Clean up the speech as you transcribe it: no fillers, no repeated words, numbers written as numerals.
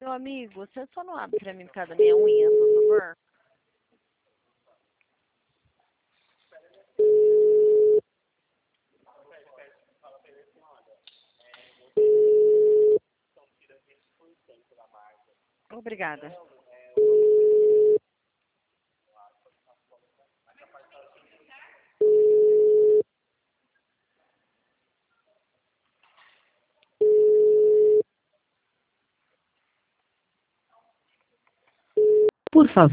Meu amigo, você só não abre pra mim por causa da minha unha, por favor? Obrigada. Por favor.